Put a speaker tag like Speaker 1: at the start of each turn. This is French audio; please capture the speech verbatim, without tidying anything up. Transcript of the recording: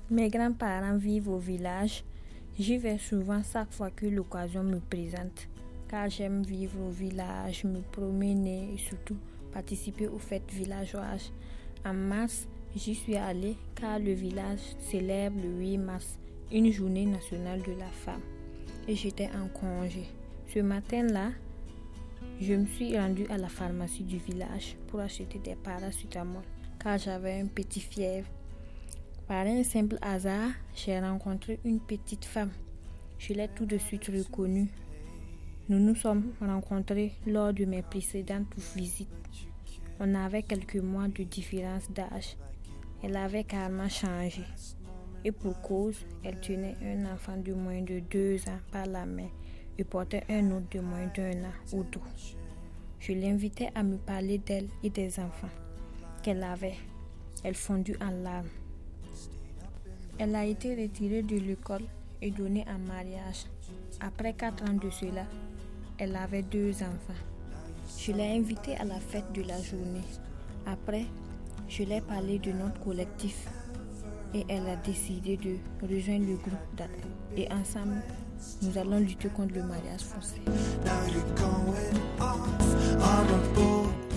Speaker 1: Mes grands-parents vivent au village. J'y vais souvent chaque fois que l'occasion me présente, car j'aime vivre au village, me promener et surtout participer aux fêtes villageoises. En mars, j'y suis allée car le village célèbre le huit mars, une journée nationale de la femme. Et j'étais en congé. Ce matin-là, je me suis rendue à la pharmacie du village pour acheter des paracétamol car j'avais un petit fièvre. Par un simple hasard, j'ai rencontré une petite femme. Je l'ai tout de suite reconnue. Nous nous sommes rencontrés lors de mes précédentes visites. On avait quelques mois de différence d'âge. Elle avait carrément changé. Et pour cause, elle tenait un enfant de moins de deux ans par la main et portait un autre de moins d'un an au dos. Je l'invitais à me parler d'elle et des enfants qu'elle avait. Elle fondit en larmes. Elle a été retirée de l'école et donnée en mariage. Après quatre ans de cela, elle avait deux enfants. Je l'ai invitée à la fête de la journée. Après, je l'ai parlé de notre collectif et elle a décidé de rejoindre le groupe d'aide. Et ensemble, nous allons lutter contre le mariage forcé.